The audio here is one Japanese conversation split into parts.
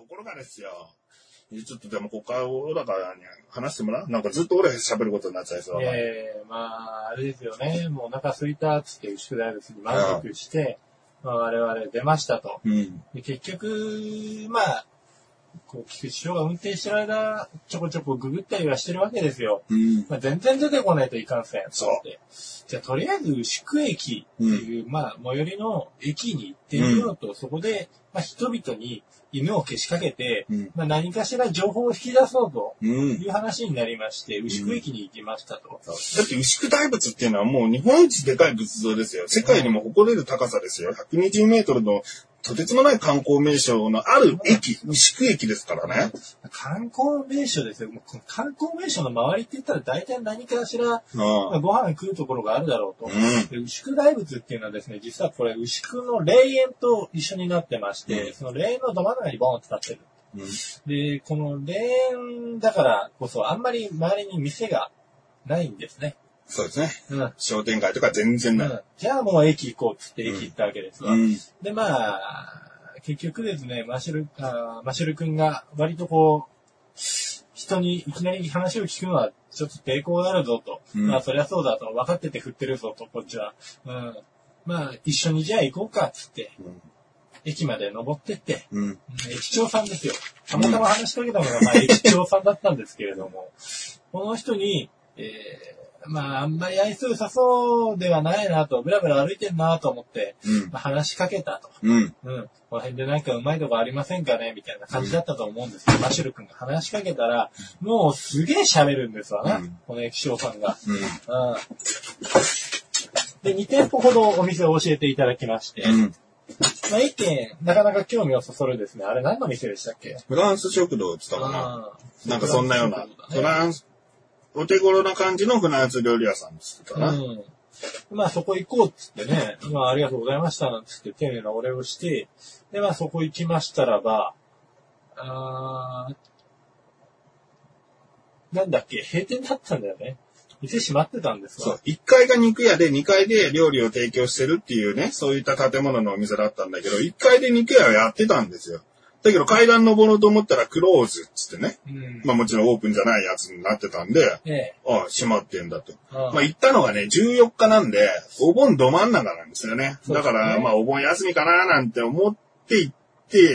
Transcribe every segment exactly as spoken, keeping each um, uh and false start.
ころがですよ。ちょっとでもここから小高に話してもらう？なんかずっと俺喋ることになっちゃいそう。 ええー、まあ、あれですよね。もうお腹空いたっつって牛久大仏に満足して、まあ、我々出ましたと。うん、で結局、まあ、こう、菊池翔が運転してる間、ちょこちょこググったりはしてるわけですよ。うん、まあ、全然出てこないといかんせん。 そう。 じゃあ、とりあえず牛久駅っていう、うん、まあ、最寄りの駅に行ってみようと、うん、そこで、まあ、人々に犬をけしかけて、うん、まあ、何かしら情報を引き出そうという話になりまして、うん、牛久駅に行きましたと。 だって牛久大仏っていうのはもう日本一でかい仏像ですよ。世界にも誇れる高さですよ。ひゃくにじゅうメートルのとてつもない観光名所のある駅、牛久駅ですからね。 観光名所ですよ。観光名所の周りって言ったら大体何かしら、まあ、ご飯食うところがあるだろうと。うん、牛久大仏っていうのはですね、実はこれ牛久の霊園と一緒になってまして、うん、その霊園のど真ん中にボーンって立ってる。うん、で、この霊園だからこそあんまり周りに店がないんですね。 そうですね。うん。商店街とか全然ない。うん、 じゃあもう駅行こうっつって駅行ったわけですわ。うん、で、まあ、結局ですね、マシュル、あマシュル君が割とこう、人にいきなり話を聞くのはちょっと抵抗があるぞと。うん、まあそりゃそうだと。分かってて振ってるぞと、こっちは。うん、まあ一緒にじゃあ行こうかっつって、うん、駅まで登ってって、うん、駅長さんですよ。たまたま話しかけたのが、まあ駅長さんだったんですけれども、この人に、えーまあ、あんまり愛想良さそうではないなと、ブラブラ歩いてんなと思って、うんまあ、話しかけたと。うん。うん。この辺でなんかうまいとこありませんかねみたいな感じだったと思うんですけど、うん、マシュル君が話しかけたら、もうすげえ喋るんですわな、うん、この駅長さんが。うん。うん、で、に店舗ほどお店を教えていただきまして、うん、まあ、一軒、なかなか興味をそそるですね。あれ何の店でしたっけ？ フランス食堂って言ったかな。なんかそんなような。フランスお手頃な感じのフランス料理屋さんですかな。うん。 まあそこ行こうっつってね、まあありがとうございましたなんつって丁寧なお礼をして、でまあそこ行きましたらば、あー、なんだっけ、閉店だったんだよね。店閉まってたんですか？ そう。いっかいが肉屋でにかいで料理を提供してるっていうね、そういった建物のお店だったんだけど、いっかいで肉屋をやってたんですよ。だけど階段登ろうと思ったらクローズっつってね。うん、まあもちろんオープンじゃないやつになってたんで、ええ、ああ、閉まってんだと。ああまあ行ったのがね、じゅうよっかなんで、お盆ど真ん中なんですよね。だから、ね、まあお盆休みかななんて思って行って、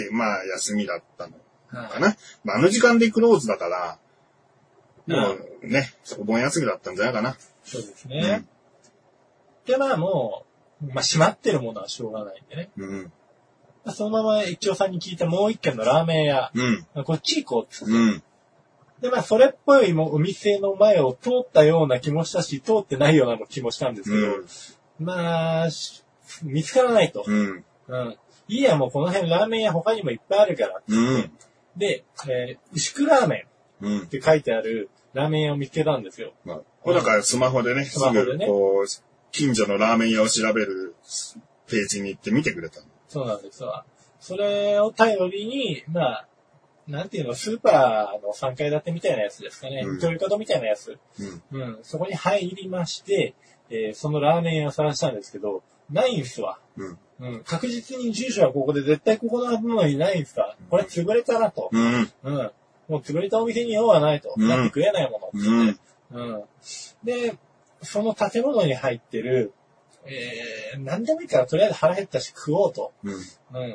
まあ休みだったのかな。まああの時間でクローズだから、もうね、お盆休みだったんじゃないかな。 そうですね。うん、で、まあもう、まあ閉まってるものはしょうがないんでね。うんそのまま駅長さんに聞いたもう一軒のラーメン屋。うん、こっち行こうっつって。うん、で、まあ、それっぽいもお店の前を通ったような気もしたし、通ってないような気もしたんですけど、うん、まあ、見つからないと。うんうん、いいや、もうこの辺ラーメン屋他にもいっぱいあるからっつって。うん、で、えー、牛久ラーメンって書いてあるラーメン屋を見つけたんですよ。 まあ、これだからスマホでね、スマホでね、こう、近所のラーメン屋を調べるページに行って見てくれたの。 そうなんですわ。それを頼りに、まあ、なんていうの、スーパーのさんかい建てみたいなやつですかね。うん、トヨタみたいなやつ、うん。うん。そこに入りまして、えー、そのラーメン屋を探したんですけど、ないんですわ。うん。うん。確実に住所はここで絶対ここのはずなのにないんですわ。これ潰れたなと。うん。うん。もう潰れたお店に用はないと。うん、だって食えないものって言って、うん。うん。で、その建物に入ってる、えー、何でもいいからとりあえず腹減ったし食おうと。うん。うん。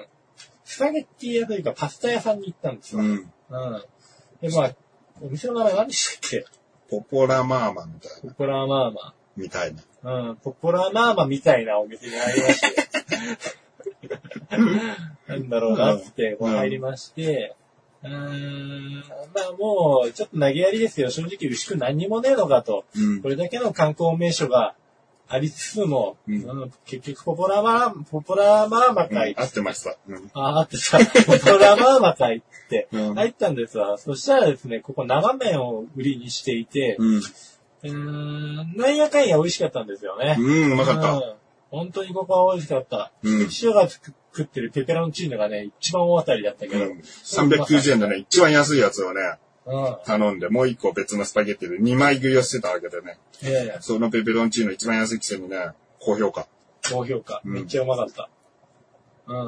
スパゲッティ屋というかパスタ屋さんに行ったんですよ。うん。うん。で、まあ、お店の名前何でしたっけ？ ポポラマーマみたいな。 ポポラマーマ。 みたいな。 うん。ポポラマーマみたいなお店に入りまして。なんだろうなって、こう入りまして、うーん、まあもう、ちょっと投げやりですよ。正直牛久何にもねえのかと。うん。これだけの観光名所が、ありつつも、うんうん、結局ポポラマー、ポポラマーマ会、 うん。合ってました。うん、 あ、合ってた。ポポラマーマ会って入ったんですわ。うん、そしたらですね、ここ生麺を売りにしていて、うん、うーんなんやかんや美味しかったんですよね。 うん、うまかった。うん、 本当にここは美味しかった。うん。塩が作ってるペペロンチーノがね、一番大当たりだったけど。うん、 さんびゃくきゅうじゅうえんでね、一番安いやつをね、うん、頼んで、もう一個別のスパゲッティでにまい食いをしてたわけでね。ええ。そのペペロンチーノ一番安いくせにね、高評価。 高評価。めっちゃうまかった。うん。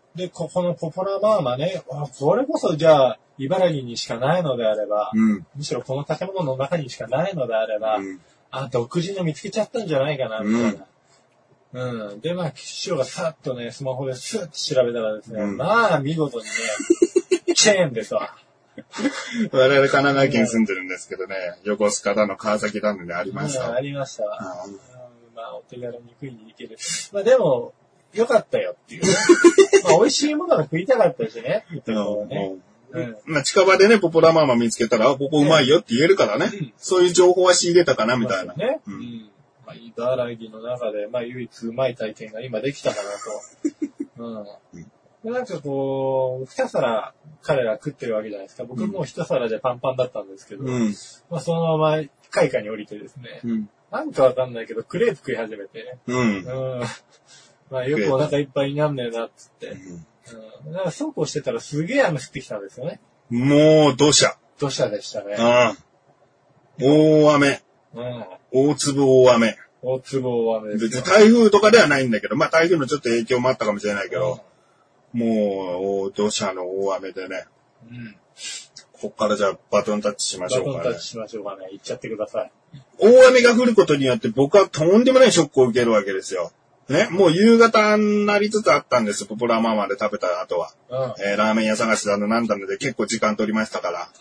で、ここのポポラマーマね、これこそじゃあ、茨城にしかないのであれば、うん、むしろこの建物の中にしかないのであれば、うん、あ、独自の見つけちゃったんじゃないかな、みたいな。うんうん。で、まあ、師匠がさっとね、スマホでスーッと調べたらですね、うん、まあ、見事にね、チェーンでさ。 我々神奈川県住んでるんですけどね、横須賀だの川崎だのでありました。 うん、ありました。うん、まあ、お手軽に食いに行ける。まあ、でも、よかったよっていう、ね。まあ、美味しいものが食いたかったしね。っていうね。 うん。まあ、近場でね、ポポラママ見つけたら、ここうまいよって言えるからね。うん、そういう情報は仕入れたかな、みたいな。 ね。うん。まあ、茨城の中で、まあ、唯一うまい体験が今できたかなと。うん。でなんかこう、二皿彼ら食ってるわけじゃないですか。僕もう一皿でパンパンだったんですけど、うん、まあ、そのまま階下に降りてですね、うん、なんかわかんないけど、クレープ食い始めて、うん。うんまあよくお腹いっぱいになんねえなっつって。うん。だからそうこうしてたらすげえ雨降ってきたんですよね。 もう、土砂。 土砂でしたね。 ああ。大雨。うん。大粒大雨。 大粒大雨です。 別に台風とかではないんだけど、まあ台風のちょっと影響もあったかもしれないけど、うん、もう、土砂の大雨でね。うん。こっからじゃあバトンタッチしましょうかね。 バトンタッチしましょうかね。行っちゃってください。 大雨が降ることによって僕はとんでもないショックを受けるわけですよ。ね、もう夕方になりつつあったんです。ポポラママで食べた後は。うんえー、ラーメン屋探しだのなんだので結構時間取りましたから。はい、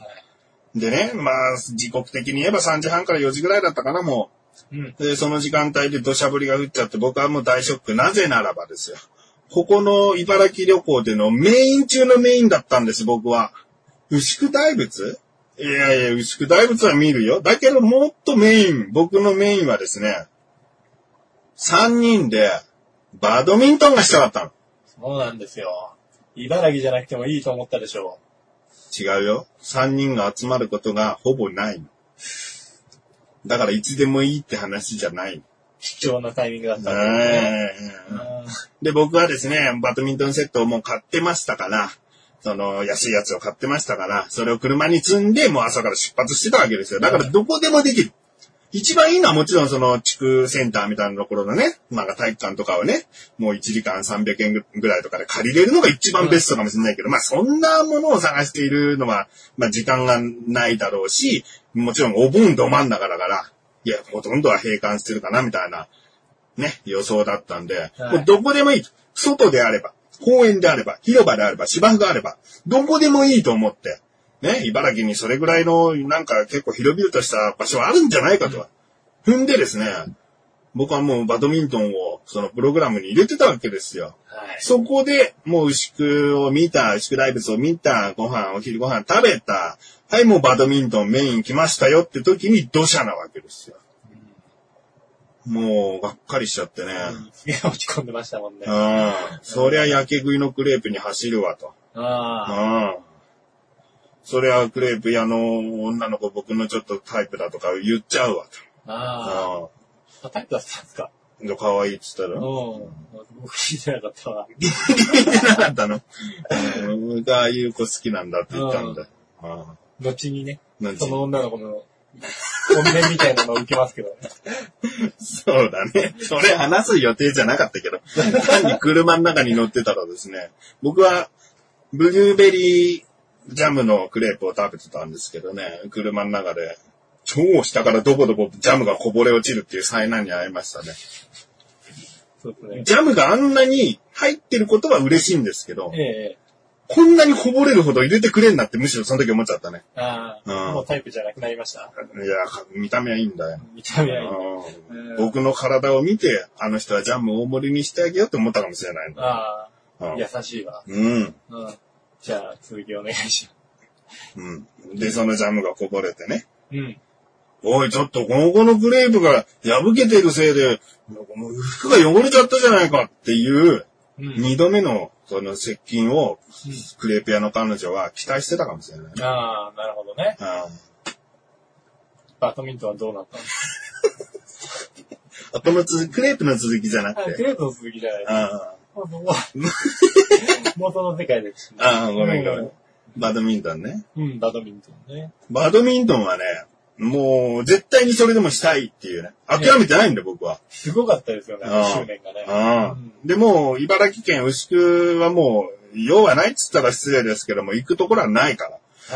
でね、まあ、時刻的に言えばさんじはんからよじぐらいだったかな、もう。うん、で、その時間帯で土砂降りが降っちゃって僕はもう大ショック。なぜならばですよ。ここの茨城旅行でのメイン中のメインだったんです、僕は。牛久大仏いやいや、牛久大仏は見るよ。だけどもっとメイン、僕のメインはですね、三人で、バドミントンがしたかったの。 そうなんですよ。茨城じゃなくてもいいと思ったでしょう。違うよ。三人が集まることがほぼないの。だからいつでもいいって話じゃないの。 貴重なタイミングだったんですね。 で、僕はですね、バドミントンセットをもう買ってましたから、その安いやつを買ってましたから、それを車に積んで、もう朝から出発してたわけですよ。だからどこでもできる。一番いいのはもちろんその地区センターみたいなところのね、まあ体育館とかをね、もういちじかんさんびゃくえんぐらいとかで借りれるのが一番ベストかもしれないけど、まあそんなものを探しているのは、まあ時間がないだろうし、もちろんお盆ど真ん中だから、いや、ほとんどは閉館してるかなみたいな、ね、予想だったんで、はい、どこでもいい。外であれば、公園であれば、広場であれば、芝生があれば、どこでもいいと思って、ね、茨城にそれぐらいの、なんか結構広々とした場所はあるんじゃないかと。踏んでですね、僕はもうバドミントンをそのプログラムに入れてたわけですよ。はい、そこで、もう牛久を見た、牛久大仏を見た、ご飯、お昼ご飯食べた、はい、もうバドミントンメイン来ましたよって時に土砂なわけですよ。うん、もう、がっかりしちゃってね。 すげえ落ち込んでましたもんね。 ああ、そりゃ焼け食いのクレープに走るわと。ああ。それはクレープ屋の女の子僕のちょっとタイプだとか言っちゃうわと。 ああ。タイプだったんですか？ 可愛いっつったら。うん。 僕聞いてなかったわ。 聞いてなかったの？僕はああいう子好きなんだって言ったんだ。 あ後にね、その女の子の本音みたいなのを受けますけどね。 そうだね。それ話す予定じゃなかったけど。単に車の中に乗ってたらですね、僕はブルーベリージャムのクレープを食べてたんですけどね、車の中で、超下からどこどこジャムがこぼれ落ちるっていう災難に遭いましたね。そうですね。ジャムがあんなに入ってることは嬉しいんですけど、ええ、こんなにこぼれるほど入れてくれんなってむしろその時思っちゃったね。 ああ、うん、もうタイプじゃなくなりました。いや、 見た目はいいんだよ。 見た目はいいんだ。 僕の体を見て、あの人はジャム大盛りにしてあげようって思ったかもしれないの。 ああ、うん、優しいわ。 うん。うん。 じゃあ、続きお願いします。 うん。で、そのジャムがこぼれてね。うん。おい、ちょっと、この子のクレープが破けてるせいで、服が汚れちゃったじゃないかっていう、二、うん、度目の、その、接近を、うん、クレープ屋の彼女は期待してたかもしれない、ね。 ああ、なるほどね。あバドミントンはどうなったんですかこのつ、クレープの続きじゃなくて。 クレープの続きじゃない。ああ。もうその世界です、 ね。ああ、ごめんごめん。バドミントンね。 うん、バドミントンね。 バドミントンはね、もう、絶対にそれでもしたいっていうね。諦めてないんだよ、僕は。 すごかったですよね、執念がね。 ああ、うん、でも、茨城県牛久はも用はないっつったら失礼ですけども、行くところはないから。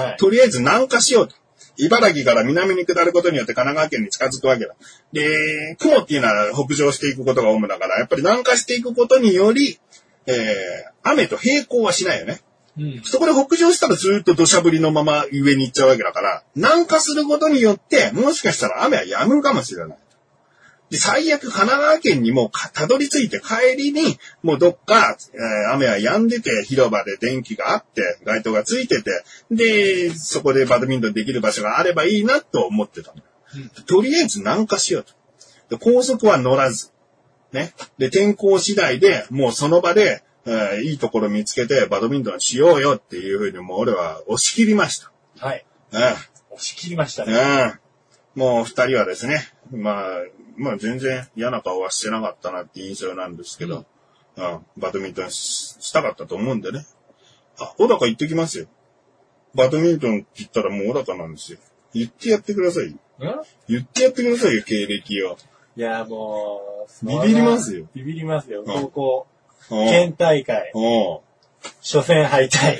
はい、とりあえず南下しようと。茨城から南に下ることによって神奈川県に近づくわけだ。で、雲っていうのは北上していくことが主だから、やっぱり南下していくことにより、えー、雨と並行はしないよね。うん、そこで北上したらずっと土砂降りのまま上に行っちゃうわけだから、南下することによって、もしかしたら雨は止むかもしれない。で、最悪神奈川県にもたどり着いて帰りに、もうどっか、えー、雨は止んでて、広場で電気があって、街灯がついてて、で、そこでバドミントンできる場所があればいいなと思ってたの。うん、とりあえず南下しようと。で、高速は乗らず。ね。で、天候次第で、もうその場で、えー、いいところ見つけてバドミントンしようよっていうふうにもう俺は押し切りました。 はい。 えー、 押し切りましたね。 えー、もう二人はですね、まあ、まあ全然嫌な顔はしてなかったなって印象なんですけど、うん、バドミントン し, したかったと思うんでね。あ、小高行ってきますよ。バドミントンって言ったらもう小高なんですよ。言ってやってくださいよ。言ってやってくださいよ、経歴を。 いや、もう、 ビビりますよ。 ビビりますよ。高校、県大会、初戦敗退。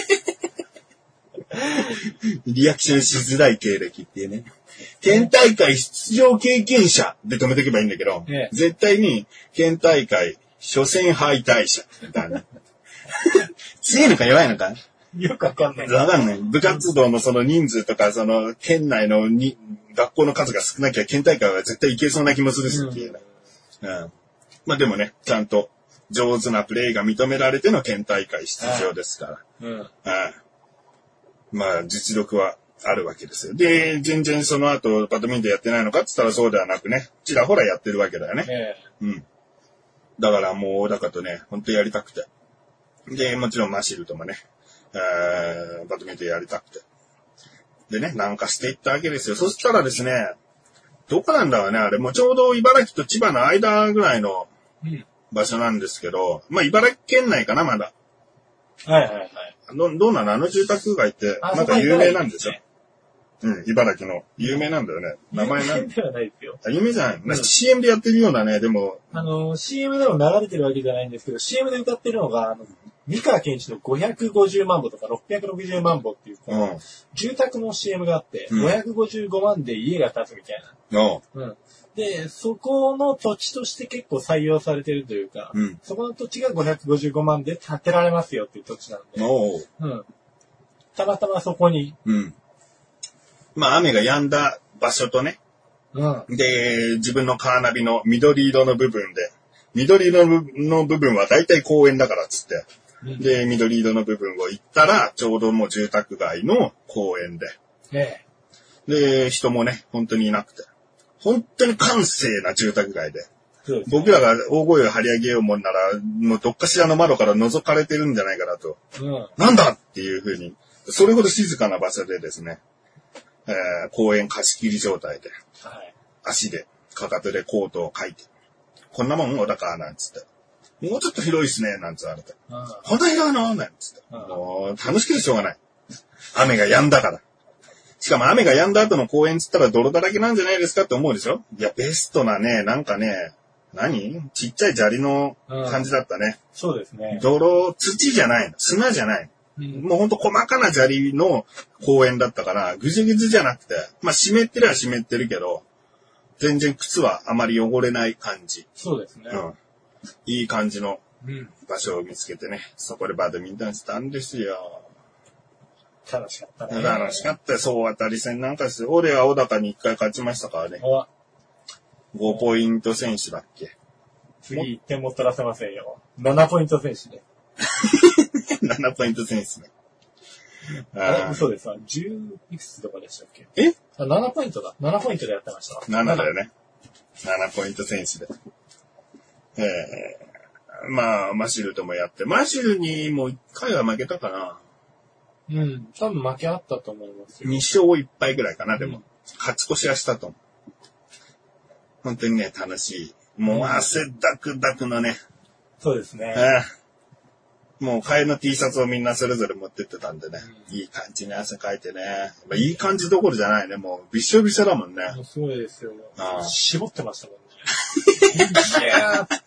リアクションしづらい経歴っていうね。県大会出場経験者で止めとけばいいんだけど、ね、絶対に県大会初戦敗退者みたいな。強いのか弱いのかよくわかんない。 わかんない。部活動のその人数とか、その県内のに学校の数が少なきゃ県大会は絶対いけそうな気もするしっていうね。うんうん、まあでもね、ちゃんと上手なプレーが認められての県大会出場ですから。うんうん、まあ実力はあるわけですよ。で、全然その後バドミントンやってないのかって言ったらそうではなくね、ちらほらやってるわけだよね。えー、うん。だからもう小高とね、本当やりたくて。で、もちろんマシルともね、えー、バドミントンやりたくて。でね、南下していったわけですよ。そしたらですね、どこなんだろうね、あれ、もうちょうど茨城と千葉の間ぐらいの場所なんですけど、まあ茨城県内かな、まだ。 はいはいはい。 ど、どうなのあの住宅街って、なんか有名なんでしょ？うん、茨城の。有名なんだよね。名前なん有名ではないですよ。 有名じゃない、うん、シーエム でやってるようなね、でも。 あの、シーエム でも流れてるわけじゃないんですけど、シーエム で歌ってるのが、あの、三河健一のごひゃくごじゅうまんぼとかろっぴゃくろくじゅうまんぼっていう、うん、住宅の シーエム があって、うん、ごひゃくごじゅうごまんで家が建つみたいな。うん。で、そこの土地として結構採用されてるというか、うん、そこの土地がごひゃくごじゅうごまんで建てられますよっていう土地なんで。うん。たまたまそこに。 うん。まあ雨が止んだ場所とね。うん。で、自分のカーナビの緑色の部分で、緑色の部分は大体公園だからっつって。うん、で、緑色の部分を行ったら、ちょうどもう住宅街の公園で。ええ。で、人もね、本当にいなくて。本当に閑静な住宅街で。そうですね、僕らが大声を張り上げようもんなら、もうどっかしらの窓から覗かれてるんじゃないかなと。うん、なんだっていう風に。それほど静かな場所でですね、えー、公園貸し切り状態で、はい、足で、かかとでコートをかいて、こんなもん小高なんつって、もうちょっと広いっすね、なんつわれて、こんな広いのなんつって、もう楽しくてしょうがない。雨が止んだから。しかも雨が止んだ後の公園つったら泥だらけなんじゃないですかって思うでしょ？いや、ベストなね、なんかね、何？ちっちゃい砂利の感じだったね。 そうですね。 泥、土じゃないの。砂じゃないの。もうほんと細かな砂利の公園だったから、ぐじゅぐじゅじゃなくて、まあ湿ってるは湿ってるけど、全然靴はあまり汚れない感じ。 そうですね。うん。 いい感じの場所を見つけてね、そこでバドミントンしたんですよ。 楽しかったね。 楽しかったよ。総当たり戦なんかですよ。俺は小高にいっかい勝ちましたからね。ごポイント選手だっけ。 次いってんも取らせませんよ。ななポイント選手で。 ななポイント選手ね。 あれ嘘ですわ。じゅういくつとかでしたっけ？ えあ ?なな ポイントだ。ななポイントでやってました。 ななだよね。ななポイント選手で。えー、まあ、マシルともやって。マシルにもういっかいは負けたかな。 うん。多分負けあったと思いますよ。 にしょういっぱいぐらいかな、でも。うん、勝ち越しはしたと思う。本当にね、楽しい。もう汗だくだくのね。 そうですね。 えーもう替えの T シャツをみんなそれぞれ持ってってたんでね。うん、いい感じに汗かいてね。まあ、いい感じどころじゃないね。もうびしょびしょだもんね。 もうすごいですよ。あ絞ってましたもんね。いやーってピ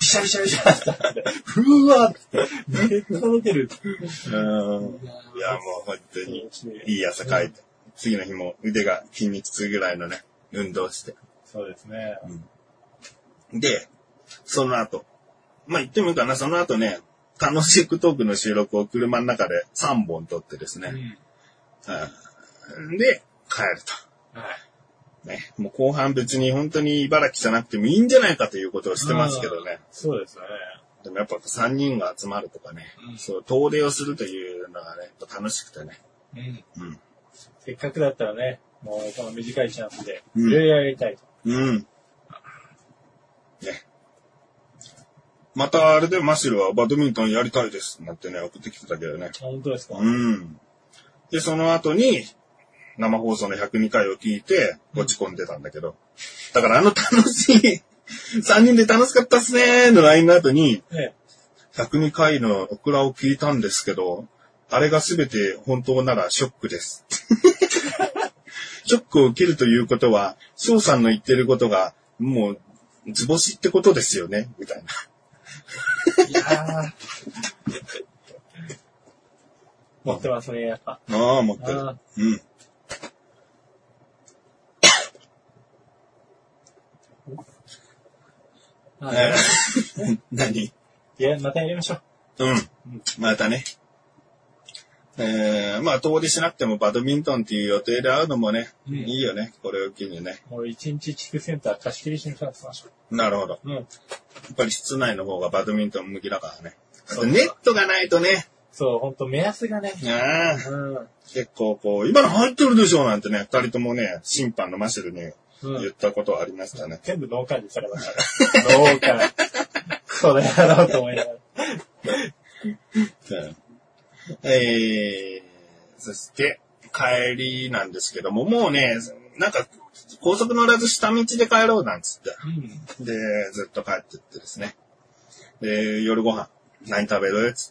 ビシャビシャビシャって、ふわーって、めっちゃ出てる。 うん。いや、もう本当に、いい汗かいて、次の日も腕が筋肉痛ぐらいのね、運動して。 そうですね。 うん、で、その後、まあ、言ってもいいかな、その後ね、楽しくトークの収録を車の中でさんぼん撮ってですね。うん、で、帰ると。はい。ね、もう後半別に本当に茨城じゃなくてもいいんじゃないかということをしてますけどね。 そうですね。 でもやっぱさんにんが集まるとかね、うん、そう、遠出をするというのがね、楽しくてね。 うん。うん。せっかくだったらね、もうこの短いチャンスで、いろいろやりたいと。うん。うん。 ね。またあれでマシルはバドミントンやりたいですなんてね、送ってきてたけどね。 本当ですか？ うん。で、その後に、生放送のひゃくにかいを聞いて、落ち込んでたんだけど。だからあの楽しい、さんにんで楽しかったっすねーの ライン の後に、ひゃくにかいのオクラを聞いたんですけど、あれが全て本当ならショックです。ショックを受けるということは、翔さんの言ってることが、もう、図星ってことですよねみたいな。いやー。 持ってますね、やっぱ。 ああ、持ってる。うん。何？ いや、またやりましょう。うん。またね。えー、まあ、遠出しなくてもバドミントンっていう予定で会うのもね、うん、いいよね。これを機にね。 もう一日地区センター貸し切りしに来ましょう。なるほど。うん。やっぱり室内の方がバドミントン向きだからね。ネットがないとね。 そう、ほんと目安がね。ああ、うん。結構こう、今の入ってるでしょなんてね、二人ともね、審判のマシルに言ったことはありましたね。 うん、全部脳幹にされましたね。脳幹。これやろうと思いながら。 うんえー、そして、帰りなんですけども、もうね、なんか、高速乗らず下道で帰ろうなんつって。うん、で、ずっと帰ってってですね。で、夜ご飯、何食べるつって。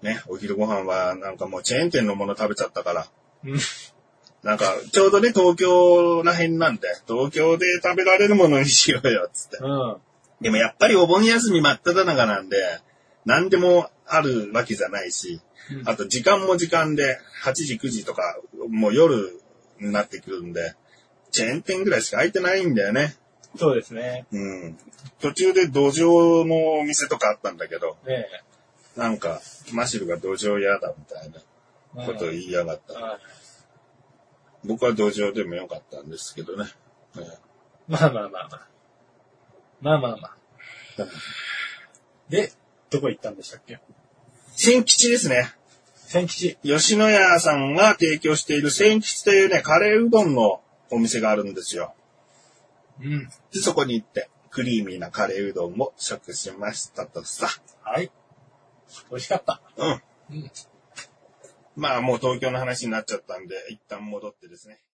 ね、お昼ご飯はなんかもうチェーン店のもの食べちゃったから。うん、なんか、ちょうどね、東京ら辺なんで、東京で食べられるものにしようよ、つって。うん、でもやっぱりお盆休み真っ只中なんで、何でもあるわけじゃないし、うん、あと時間も時間で、はちじ、くじとか、もう夜になってくるんで、チェーン店ぐらいしか開いてないんだよね。 そうですね。 うん。途中で土壌のお店とかあったんだけど、ね、なんか、マシルが土壌嫌だみたいなことを言いやがった。うんうん、僕は土壌でもよかったんですけどね。 ねまあまあまあまあ。まあまあまあ。で、どこ行ったんでしたっけ？ 千吉ですね。 千吉。 吉野家さんが提供している千吉というね、カレーうどんのお店があるんですよ。うん。で、そこに行って、クリーミーなカレーうどんを食しましたとさ。 はい。美味しかった。うん。うん。 まあもう東京の話になっちゃったんで、一旦戻ってですね。